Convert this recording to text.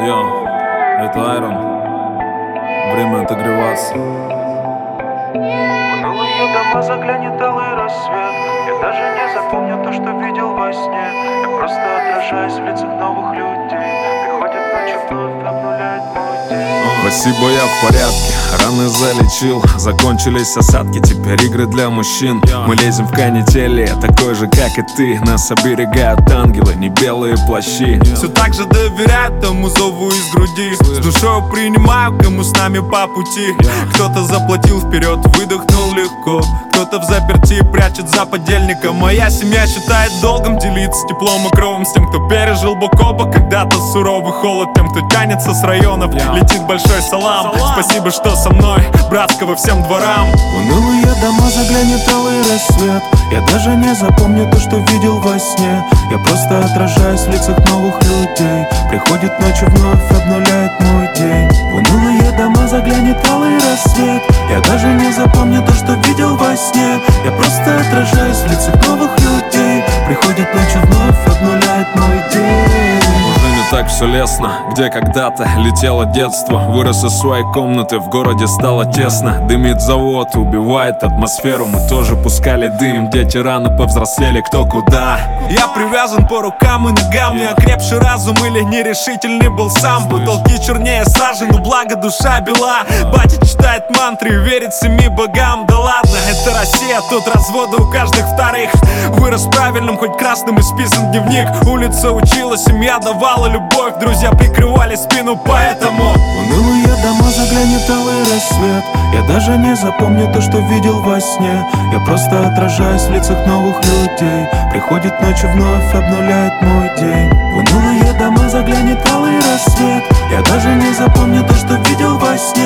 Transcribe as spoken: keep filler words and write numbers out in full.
Йо, это Айрон. Время отогреваться. Унылые дома заглянет алый рассвет. Я даже не запомню то, что видел во сне. Я просто отражаюсь в лицах новых людей. Приходит ночь и вновь обнуляет мой день. Спасибо, я в порядке, раны залечил. Закончились осадки, теперь игры для мужчин. Мы лезем в канители, такой же, как и ты. Нас оберегают ангелы, не белые плащи. Все так же доверяют тому зову из груди. С душой принимаю, кому с нами по пути. Кто-то заплатил вперед, выдохнул легко. Кто-то в заперти прячет за подельника. Моя семья считает долгом делиться теплом и кровом с тем, кто пережил бок о бок когда-то суровый холод. Тем, кто тянется с районов, летит большой салам. Спасибо, что со мной, братского всем дворам. Унылые дома заглянет алый рассвет. Я даже не запомню то, что видел во сне. Я просто отражаюсь в лицах новых людей. Приходит ночь и вновь обнуляет мой день. В унылые дома заглянет алый рассвет. Я даже не запомню то, что видел во сне. Я просто отражаюсь в лицах новых людей. Приходит ночь и вновь обнуляет мой день. Уже не так все лестно, где когда-то летело детство. Вырос из своей комнаты, в городе стало тесно. Дымит завод, убивает атмосферу. Мы тоже пускали дым, дети рано повзрослели, кто куда. Я привязан по рукам и ногам. Не окрепший разум или нерешительный был сам. Потолки чернее сажи, но благо душа бела. Батя читает мантры и верит семи богам. Да ладно, это Россия, тут разводы у каждых вторых. Вырос правильным, хоть красным исписан дневник. Улица учила, семья давала любовь. Друзья прикрывали спину, поэтому унылые дома заглянет алый рассвет. Я даже не запомню то, что видел во сне. Я просто отражаюсь в лицах новых людей. Приходит ночь и вновь обнуляет мой день. В унылые дома заглянет алый рассвет. Я даже не запомню то, что видел во сне.